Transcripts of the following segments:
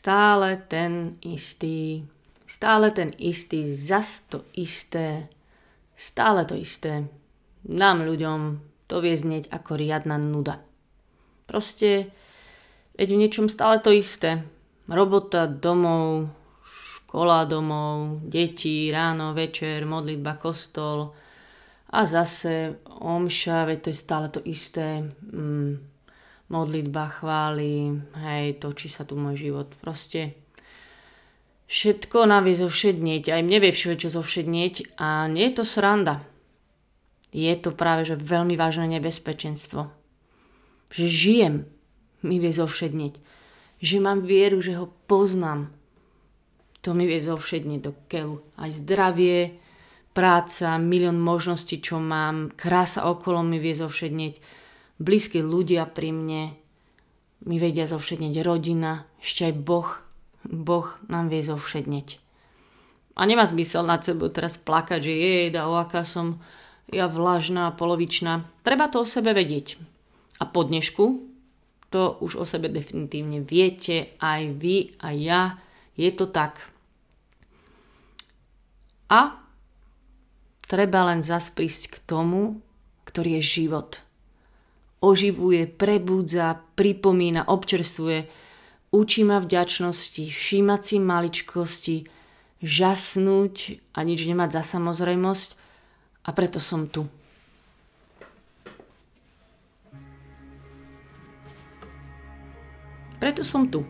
Stále ten istý. Stále ten istý, zas to isté. Stále to isté. Nám ľuďom to vie znieť ako riadna nuda. Proste, veď v niečom stále to isté. Robota domov, škola domov, deti, ráno, večer, modlitba, kostol a zase omša, veď to je stále to isté. Modlitba, chvály, hej, točí sa tu môj život. Proste všetko nám vie zovšednieť, aj mne vie čo zovšednieť a nie je to sranda. Je to práve, že veľmi vážne nebezpečenstvo. Že žijem, mi vie zovšednieť. Že mám vieru, že ho poznám. To mi vie zovšednieť do keľu. Aj zdravie, práca, milión možností, čo mám, krása okolo mi vie zovšednieť. Blízki ľudia pri mne mi vedia zovšednieť, rodina, ešte aj Boh nám vie zovšednieť. A nemá zmysel nad sebou teraz plakať, že aká som ja vlažná, polovičná. Treba to o sebe vedieť. A po dnešku to už o sebe definitívne viete, aj vy, aj ja. Je to tak. A treba len zas prísť k tomu, ktorý je život. Oživuje, prebúdza, pripomína, občerstvuje, učí ma vďačnosti, všímať si maličkosti, žasnúť a nič nemať za samozrejmosť a preto som tu. Preto som tu.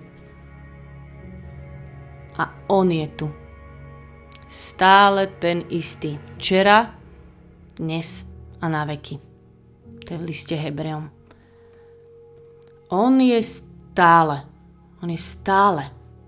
A on je tu. Stále ten istý. Včera, dnes a na veky. To je v liste Hebrejom. On je stále. On je stále.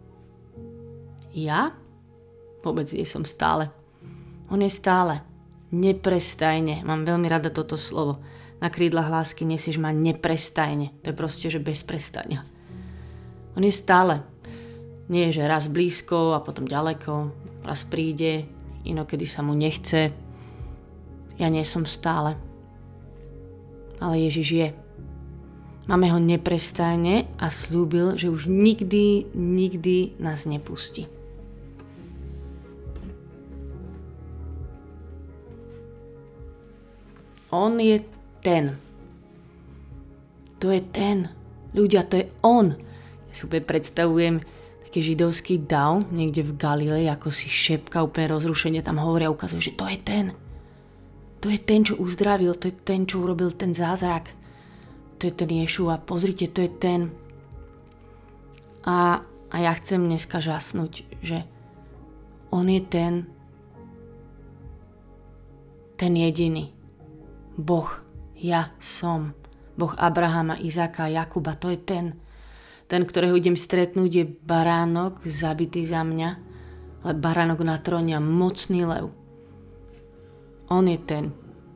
Ja? Vôbec nie som stále. On je stále. Neprestajne. Mám veľmi rada toto slovo. Na krídlach lásky nesieš ma neprestajne. To je proste, že bez prestania. On je stále. Nie je, že raz blízko a potom ďaleko. Raz príde, inokedy sa mu nechce. Ja nie som stále. Ale Ježiš je. Máme ho neprestajne a slúbil, že už nikdy nás nepustí. On je ten. To je ten. Ľudia, to je on. Ja si úplne predstavujem taký židovský dav niekde v Galilei, ako si šepka, úplne rozrušenie tam hovoria a ukazujú, že to je ten. To je ten, čo uzdravil, to je ten, čo urobil ten zázrak. To je ten Ješua, pozrite, to je ten. A ja chcem dneska žasnúť, že on je ten jediný. Boh, ja som. Boh Abrahama, Izáka, Jakuba, to je ten. Ten, ktorého idem stretnúť, je baránok zabitý za mňa, ale baránok na tróne a mocný lev. On je ten.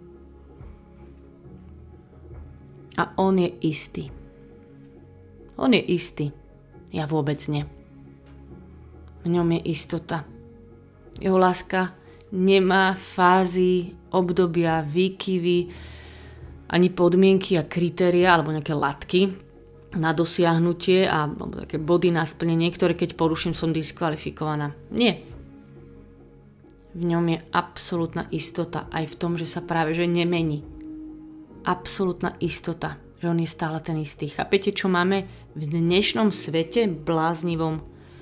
A on je istý. On je istý. Ja vôbec nie. V ňom je istota. Jeho láska nemá fázy, obdobia, výkyvy, ani podmienky a kritéria, alebo nejaké latky na dosiahnutie alebo také body na splnenie, ktoré keď poruším, som diskvalifikovaná. Nie. V ňom je absolútna istota aj v tom, že sa práve že nemení. Absolútna istota, že on je stále ten istý. Chápete, čo máme v dnešnom svete bláznivom?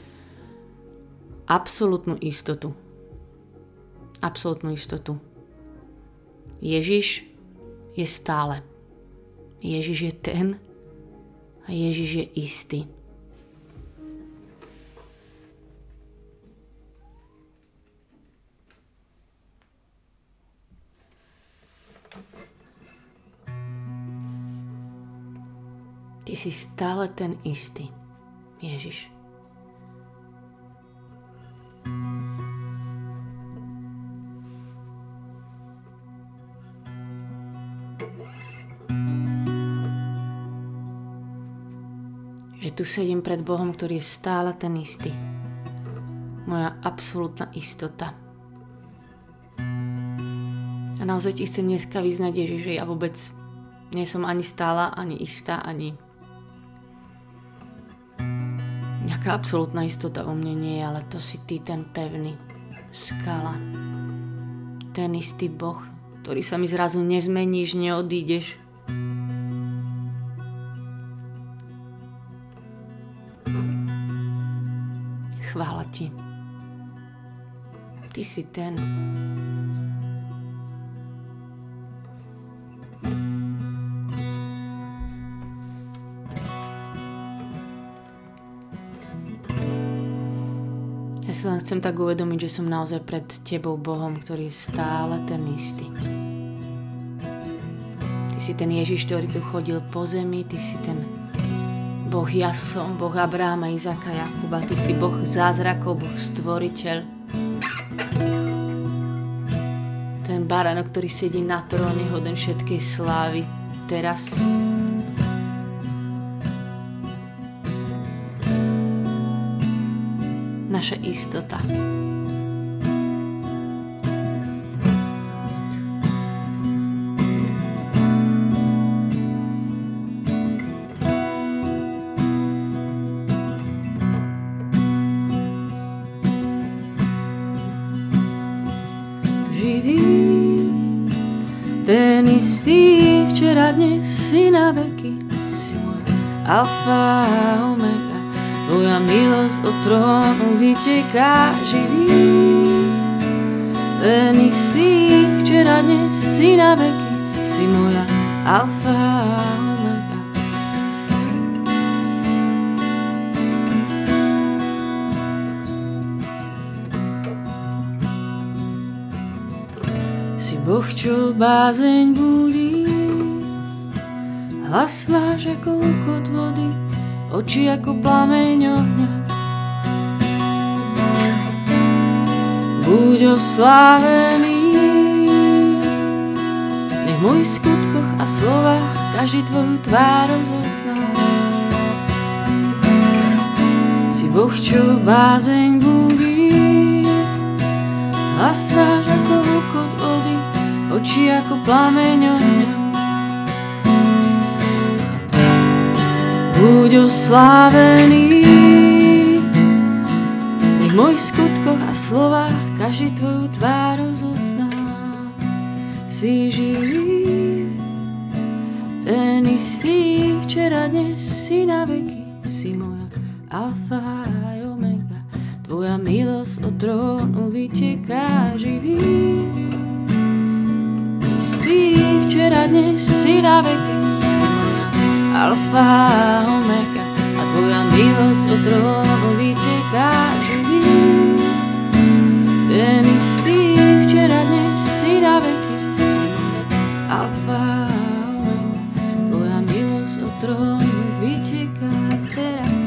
Absolútnu istotu. Absolútnu istotu. Ježiš je stále. Ježiš je ten a Ježiš je istý. Ty si stále ten istý, Ježiš. Že tu sedím pred Bohom, ktorý je stále ten istý. Moja absolútna istota. A naozaj ti chcem dneska vyznať, Ježiš, že ja vôbec nie som ani stála, ani istá, ani Nejaká absolútna istota u mne nie je, ale to si ty, ten pevný, skala. Ten istý Boh, ktorý sa mi zrazu nezmeníš, neodídeš. Chvála ti. Ty si ten. Ja si len chcem tak uvedomiť, že som naozaj pred tebou Bohom, ktorý je stále ten istý. Ty si ten Ježiš, ktorý tu chodil po zemi, ty si ten Boh Jasom, Boh Abraháma, Izáka, Jakuba, ty si Boh zázrakov, Boh stvoriteľ. Ten baránok, ktorý sedí na tróne, hoden všetkej slávy. Teraz naša istota. Živý, ten istý včera, dnes si na veky, si môj alfa a omega. Tvoja milosť od trónu vyteká. Živý, ten istý včera, dnes si na veky, si moja alfa a omega. Si Boh, čo bázeň budí, hlas máš ako úkot vody, oči ako plameň ohňa. Buď oslávený, nech v mojich skutkoch a slovách každý tvoju tvár rozozná. Si Boh, čo bázeň budí, hlas máš ako úkot vody, oči ako plameň ohňa. Buď oslávený, nech v mojich skutkoch a slovách každý tvoju tvár rozozná. Si živý, ten istý včera, dnes si na veky, si moja alfa a omega. Tvoja milosť od trónu vyteká. Živý, istý včera, dnes si na veky, alfa a omega, a tvoja milosť od trónu vyteká. Živý, ten istý včera, dnes si na veky, si alfa a omega, tvoja milosť od trónu vyteká teraz.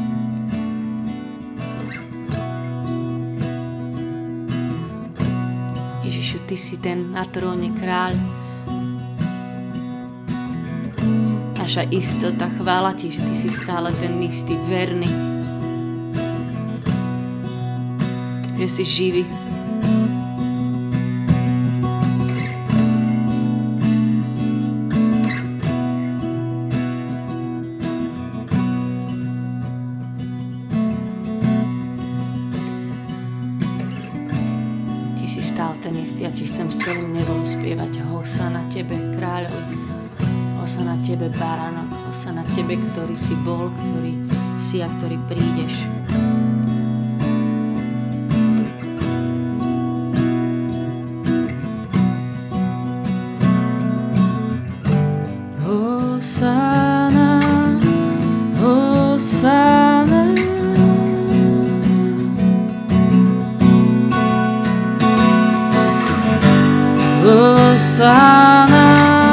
Ježišu, ty si ten na tróne kráľ. Naša istota, chvála ti, že ty si stále ten istý, verný. Že si živý. Ty si stále ten istý, ja ti chcem s celým nebom spievať. Hosana tebe, kráľovi. Hosana tebe, baránok, hosana tebe, ktorý si bol, ktorý si a ktorý prídeš. Hosana, hosana, hosana,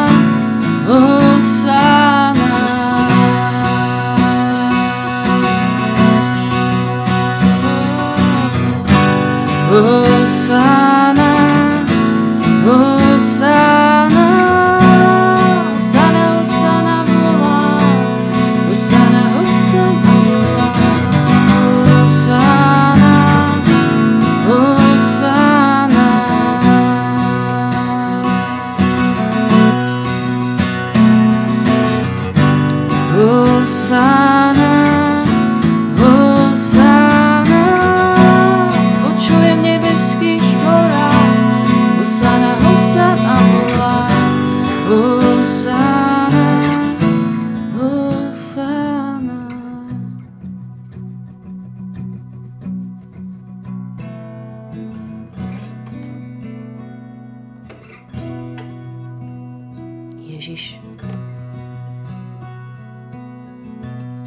hosana, hosana, hosana, hosana, hosana volá, hosana, hosana volá, hosana, hosana. Hosana,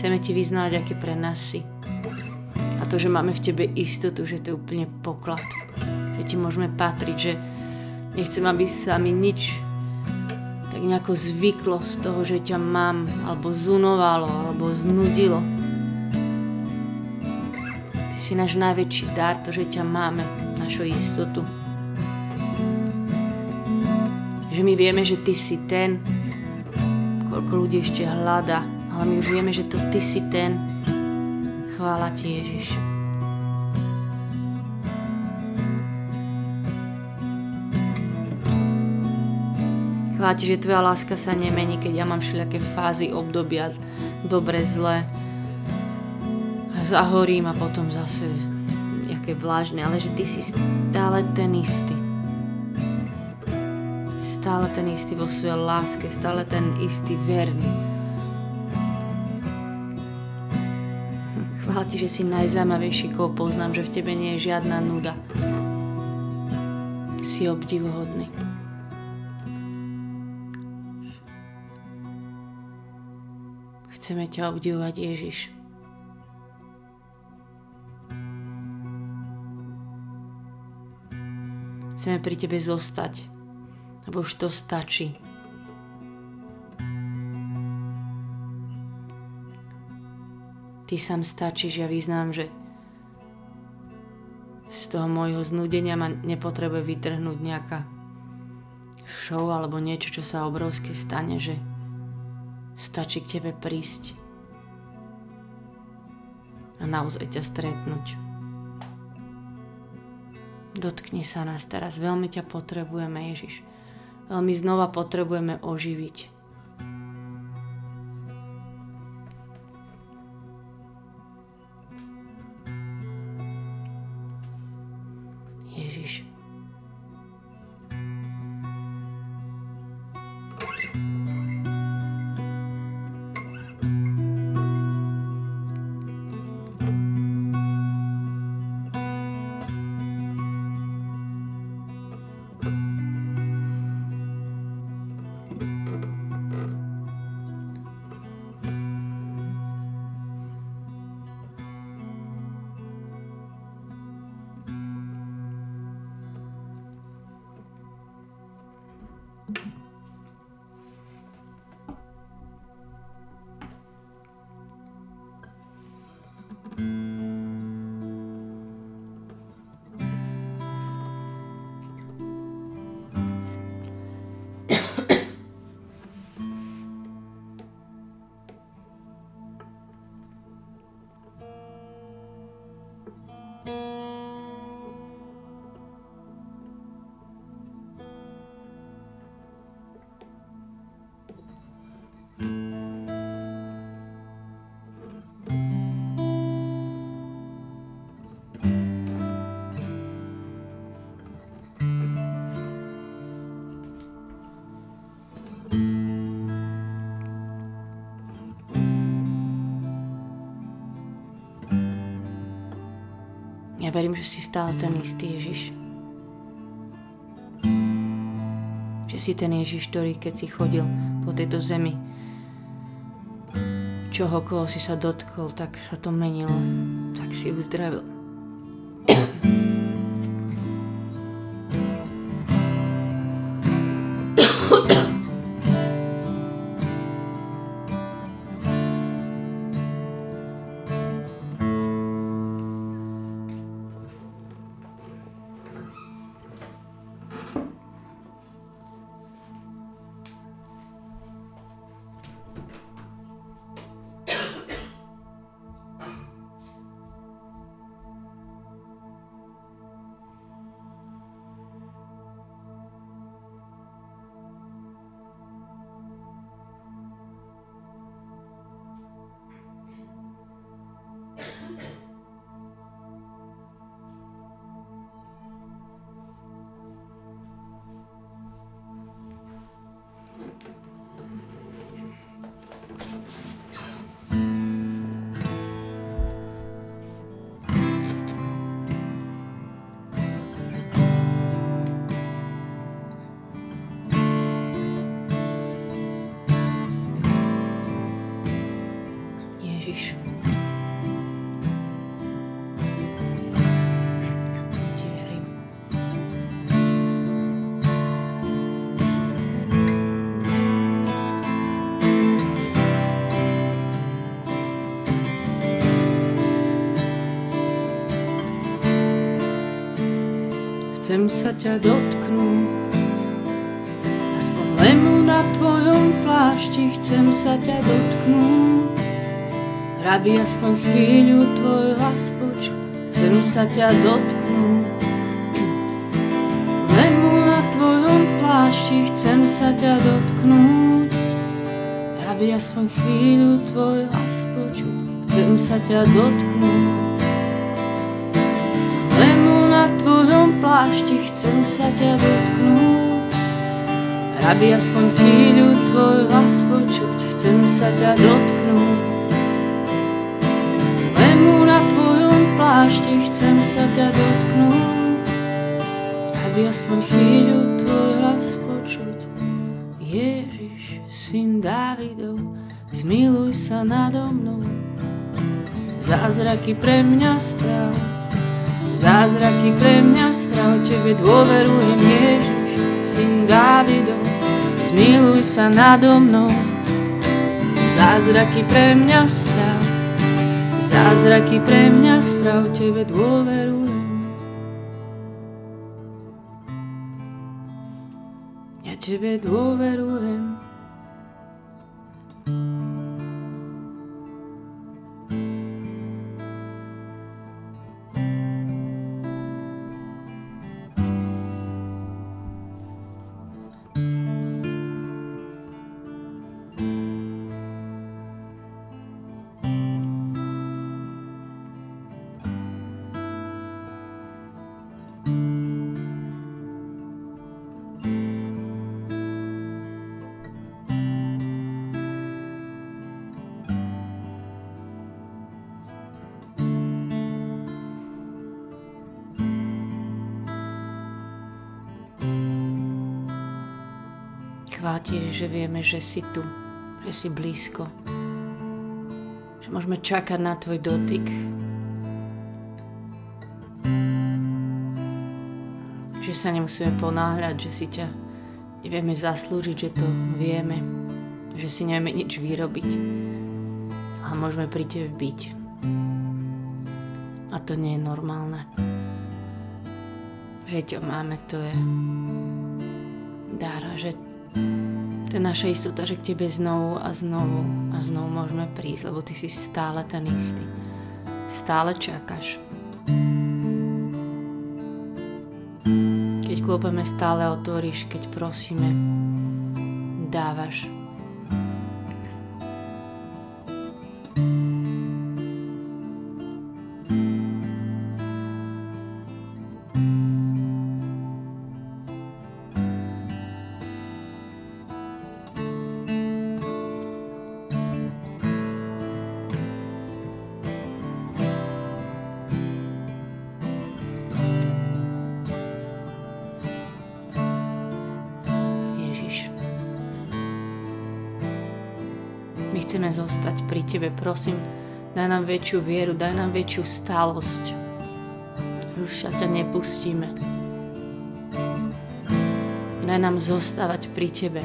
Chceme ti vyznávať, aké pre nás si. A to, že máme v tebe istotu, že to je úplne poklad. Že ti môžeme patriť, že nechcem, aby sa mi nič tak nejako zvyklo z toho, že ťa mám, alebo zunovalo, alebo znudilo. Ty si náš najväčší dar, to, že ťa máme, našu istotu. Že my vieme, že ty si ten, koľko ľudí ešte hľada, ale my už vieme, že to ty si ten. Chvála ti, Ježiš. Chvála ti, že tvoja láska sa nemení, keď ja mám všelijaké fázy, obdobia, dobre, zlé. Zahorím a potom zase nejaké vlážne, ale že ty si stále ten istý. Stále ten istý vo svojej láske, stále ten istý verný. Chvála ti, že si najzaujímavejší, koho poznám, že v tebe nie je žiadna nuda. Si obdivuhodný. Chceme ťa obdivovať, Ježiš. Chceme pri tebe zostať, lebo už to stačí. Ty sám stačíš, ja vyznám, že z toho môjho znudenia ma nepotrebuje vytrhnúť nejaká show alebo niečo, čo sa obrovské stane, že stačí k tebe prísť a naozaj ťa stretnúť. Dotkni sa nás teraz, veľmi ťa potrebujeme, Ježiš. Veľmi znova potrebujeme oživiť. Ježiš. Ja verím, že si stále ten istý Ježiš. Že si ten Ježiš, ktorý keď si chodil po tejto zemi, koho si sa dotkol, tak sa to menilo, tak si uzdravil. Ježiš. Ti verím. Chcem sa ťa dotknúť, aspoň lemu na tvojom plášti. Chcem sa ťa dotknúť, rabi aspoň chvíľu tvoj hlas počuť. Chcem sa ťa dotknúť, lemu na tvojom plášti. Chcem sa ťa dotknúť, rabi aspoň chvíľu tvoj hlas počuť. Chcem sa ťa dotknúť, na tvojom plášti. Chcem sa ťa dotknúť, rabi aspoň chvíľu tvoj hlas počuť. Chcem sa ťa dotknúť, lemu na tvojom plášti. Chcem sa ťa dotknúť, rabi aspoň chvíľu tvoj hlas počuť. Ježiš, syn Dávidov, zmiluj sa nado mnou, zázraky pre mňa správ. Zázraky pre mňa správ, tebe dôverujem, Ježiš, syn Dávidov, zmiluj sa nado mnou. Zázraky pre mňa správ, zázraky pre mňa správ, tebe dôverujem. Ja tebe dôverujem. Chvála ti, že vieme, že si tu, že si blízko, že môžeme čakať na tvoj dotyk, že sa nemusíme ponáhľať, že si ťa nevieme zaslúžiť, že to vieme, že si nevieme nič vyrobiť, ale môžeme pri tebe byť. A to nie je normálne. Že ťa máme, to je dar, že to je naša istota, že k tebe znovu a znovu a znovu môžeme prísť, lebo ty si stále ten istý. Stále čakáš. Keď klopeme, stále otvoríš, keď prosíme, dávaš. My chceme zostať pri tebe, prosím, daj nám väčšiu vieru, daj nám väčšiu stálosť. Už sa ťa nepustíme. Daj nám zostávať pri tebe.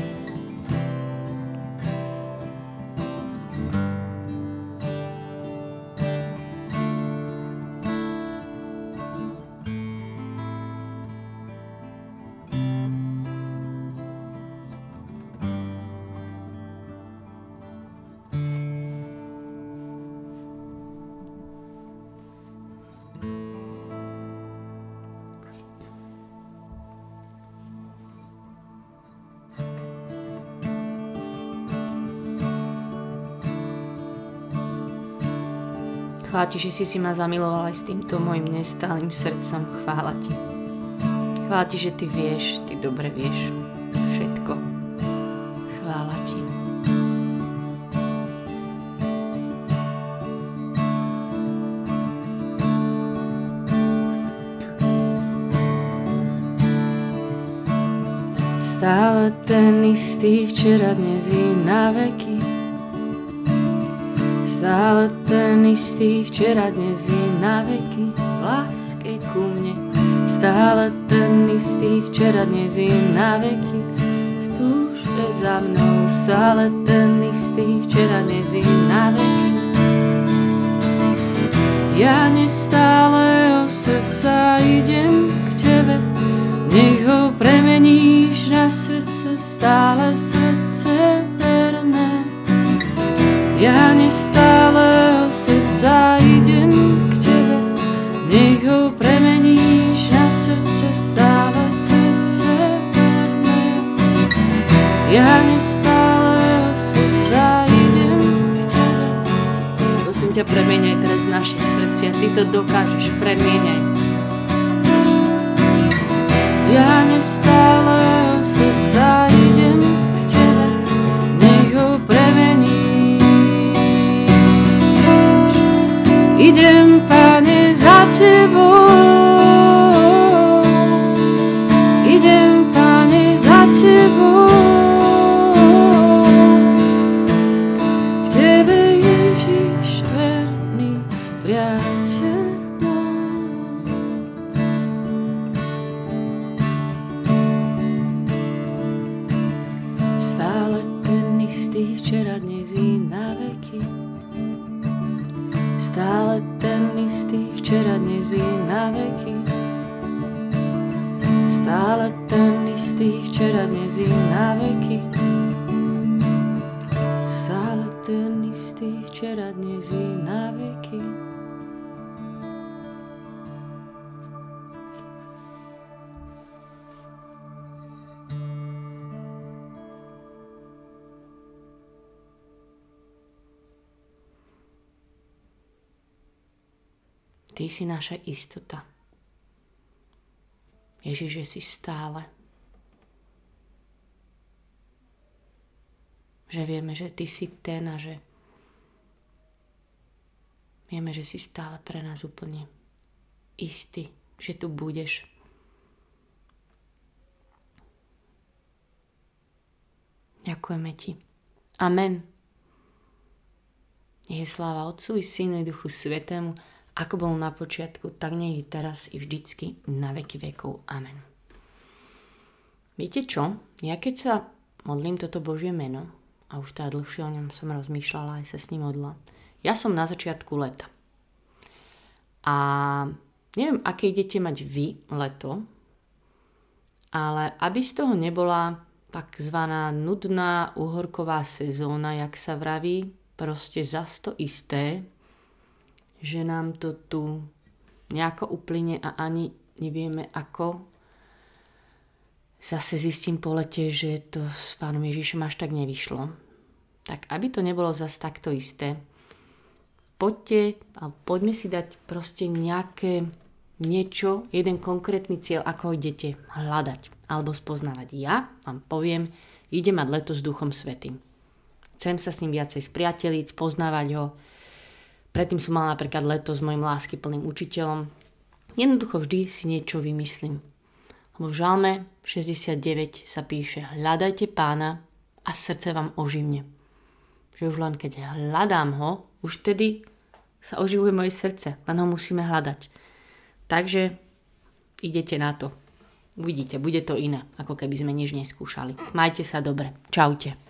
Chvála ti, že si ma zamiloval aj s týmto môjim nestálym srdcom. Chvála ti. Chvála ti, že ty vieš, ty dobre vieš všetko. Chvála ti. Stále ten istý, včera, dnes i na veky. Stále ten istý, včera, dnes i na veky, v láske ku mne. Stále ten istý, včera, dnes i na veky, v túžbe za mnou. Stále ten istý, včera, dnes i na veky. Ja nestále o srdca idem k tebe, nech ho premeníš na srdce, stále srdce verné. Ja nestále o srdca idem k tebe, nech ho premeníš na srdce, stále srdce verné. Ja nestále o srdca idem k tebe. Prosím ťa, premieňaj teraz naše srdcia. Ty to dokážeš, premieňaj. Ja nestále o srdca idem k tebe, nech ho premeníš. Idem, Pane, za tebou. Idem, Pane, za tebou. K tebe, Ježiš, verný priateľ. Stále ten istý, včera, dnes i na veky. Stále ten istý, včera, dnes i na veky. Stále ten istý, včera, dnes i na veky. Stále ten istý, včera, dnes i na veky. Ty si naša istota. Ježiš, že si stále. Že vieme, že ty si ten a že vieme, že si stále pre nás úplne istý, že tu budeš. Ďakujeme ti. Amen. Nech je sláva Otcu i Synu i Duchu Svätému, ako bol na počiatku, tak nech je teraz i vždycky na veky vekov. Amen. Viete čo? Ja keď sa modlím toto Božie meno, a už teda dlhšie o ňom som rozmýšľala, aj sa s ním modlila, ja som na začiatku leta. A neviem, aké idete mať vy leto, ale aby z toho nebola takzvaná nudná uhorková sezóna, jak sa vraví, proste zas to isté, že nám to tu nejako uplyne a ani nevieme ako. Zase zistím po lete, že to s Pánom Ježišom až tak nevyšlo. Tak aby to nebolo zase takto isté, poďme si dať proste nejaké niečo, jeden konkrétny cieľ, ako idete hľadať alebo spoznávať. Ja vám poviem, idem mať leto s Duchom Svätým. Chcem sa s ním viacej spriateliť, poznávať ho. Predtým som mala napríklad leto s mojím láskyplným učiteľom. Jednoducho vždy si niečo vymyslím. Lebo v Žalme 69 sa píše: hľadajte Pána a srdce vám oživne. Že už len keď hľadám ho, už tedy sa oživuje moje srdce. Len ho musíme hľadať. Takže idete na to. Uvidíte, bude to iné, ako keby sme nič neskúšali. Majte sa dobre. Čaute.